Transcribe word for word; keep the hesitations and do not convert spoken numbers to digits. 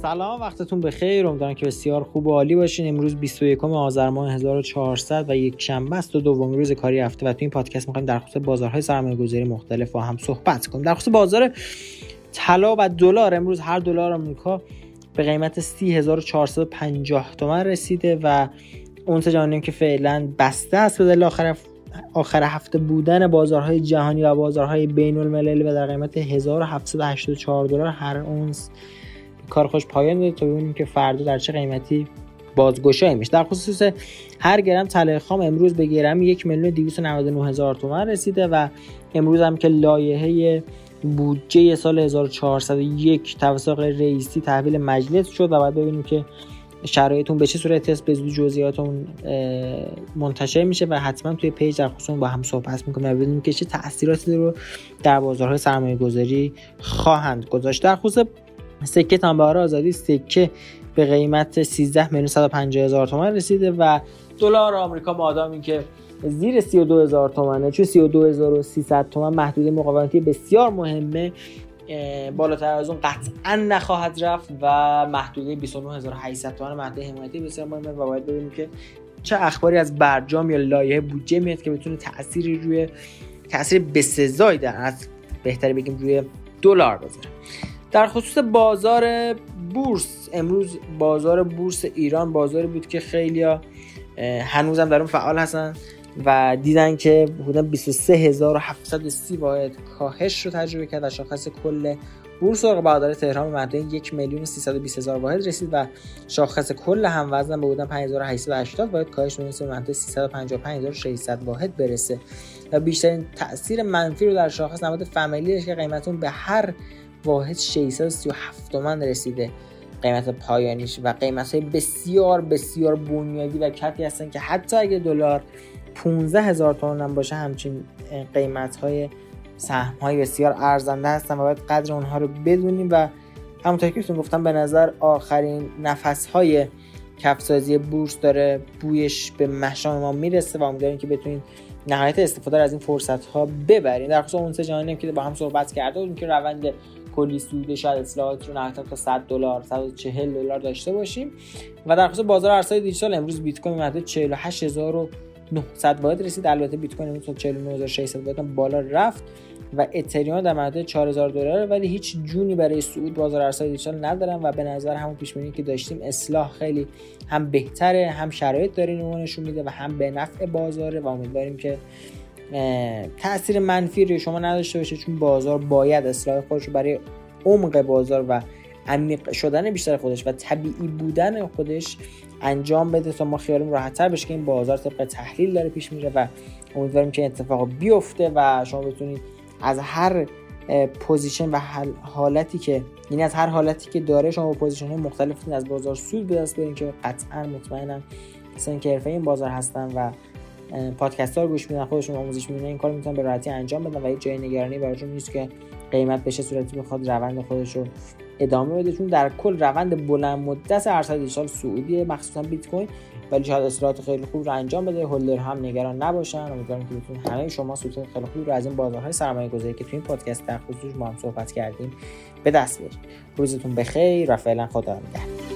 سلام، وقتتون بخیر. امیدوارم که بسیار خوب و عالی باشین. امروز بیست و یکم آذر ماه هزار و چهارصد و یک شنبه است و دومین روز کاری هفته و تو این پادکست می‌خوایم در خصوص بازارهای سرمایه‌گذاری مختلف با هم صحبت کنیم. در خصوص بازار طلا و دلار، امروز هر دلار آمریکا به قیمت سی هزار و چهارصد و پنجاه تومان رسیده و اونس جهانی که فعلا بسته است به دلیل آخر آخر هفته بودن بازارهای جهانی و بازارهای بین‌المللی و در قیمت هزار و هفتصد و هشتاد و چهار دلار هر اونس کار خوش پایان داده تا ببینیم که فردا در چه قیمتی بازگشایی میشه. در خصوص هر گرم طلای خام امروز به گرم یک میلیون و دویست و نود و نه هزار تومان رسیده و امروز هم که لایحه بودجه سال هزار و چهارصد و یک توسط آقای رئیسی تحویل مجلس شد و بعد ببینیم که شرایطون به چه صورتی است. به زودی جزئیاتون منتشر میشه و حتما توی پیج در خصوص با هم صحبت میکنیم و ببینیم که چه تأثیراتی رو در بازارهای سرمایه‌گذاری خواهند گذاشت. در خصوص سکه تنبهار آزادی، سکه به قیمت سیزده میلیون و صد و پنجاه هزار تومان رسیده و دلار آمریکا مادامی که زیر سی و دو هزار تومانه، چون سی و دو هزار و سیصد تومان محدوده مقاومتی بسیار مهمه، بالاتر از اون قطعا نخواهد رفت و محدوده بیست و نه هزار و هشتصد تومان محدوده حمایتی بسیار مهمه و باید ببینیم که چه اخباری از برجام یا لایحه بودجه میاد که بتونه تأثیری روی تأثیر بسزایی در از بهتره بگیم روی دلار بذاره. در خصوص بازار بورس، امروز بازار بورس ایران بازاری بود که خیلیا هنوزم در اون فعال هستن و دیدن که حدود بیست و سه هزار و هفتصد و سی واحد کاهش رو تجربه کرد. شاخص کل بورس اوراق بهادار تهران به محدوده یک میلیون و سیصد و بیست هزار واحد رسید و شاخص کل هموزن به حدود پنج هزار و هشتصد و هشتاد واحد کاهش می‌رسه به محدوده سیصد و پنجاه و پنج هزار و ششصد واحد برسه و بیشترین تاثیر منفی رو در شاخص نماد فامیلی که قیمت اون به هر واحد ششصد و سی و هفت تومان رسیده قیمت پایانیش و قیمت‌های بسیار بسیار بنیادی و کتی هستن که حتی اگه دلار پانزده هزار تومان هم باشه همچین قیمت‌های سهم‌های بسیار ارزنده هستن و باید قدر اونها رو بدونیم و همونطور که بهتون گفتم به نظر آخرین نفس‌های کف‌سازی بورس داره بویش به مشام ما میرسه و امیدواریم که بتونین نهایت استفاده از این فرصت‌ها ببرین. در خصوص اونس جهانی که با هم صحبت کرده بودیم که روند کلی سود شاید اصلاحات رو نهایتا تا صد دلار صد و چهل دلار داشته باشیم و در خصوص بازار ارزهای دیجیتال امروز بیت کوین حدود چهل و هشت هزار و نهصد واحد رسید. البته بیت کوین امروز تا چهل و نه هزار و ششصد واحد بالا رفت و اتریوم در حدود چهار هزار دلار ولی هیچ جونی برای صعود بازار ارزهای دیجیتال ندارن و به نظر همون پیش بینی که داشتیم اصلاح خیلی هم بهتره، هم شرایط داره اینو نشون میده و هم به نفع بازاره و امیدواریم که تأثیر منفی روی شما نداشته باشه، چون بازار باید اصلاح خودش رو برای عمق بازار و عمیق شدن بیشتر خودش و طبیعی بودن خودش انجام بده تا ما خیالمون راحت‌تر بشه که این بازار طبق تحلیل داره پیش میره و امیدواریم که اتفاق بیفته و شما بتونید از هر پوزیشن و حالتی که یعنی از هر حالتی که داره شما با پوزیشن‌های مختلفی از بازار سود به دست بیارین که قطعاً مطمئنم کسانی که حرفه این بازار هستن و پادکست ها رو گوش میدن خودشون آموزش میبینن این کارو میتونن به راحتی انجام بدن و هیچ جای نگرانی براشون نیست که قیمت بشه صورتی بخواد روند خودش رو ادامه بده، چون در کل روند بلند مدت ارزهای دیجیتال سعودی مخصوصا بیت کوین ولی شاید اصلاحات خیلی خوب رو انجام بده. هولدر هم نگران نباشن. امیدوارم که بتونید همه شما سود خیلی خوبی رو از این بازارهای سرمایه‌گذاری که تو این پادکست در خصوص ما هم صحبت کردیم به دست بیارید. روزتون بخیر و فعلا خدا نگهدار.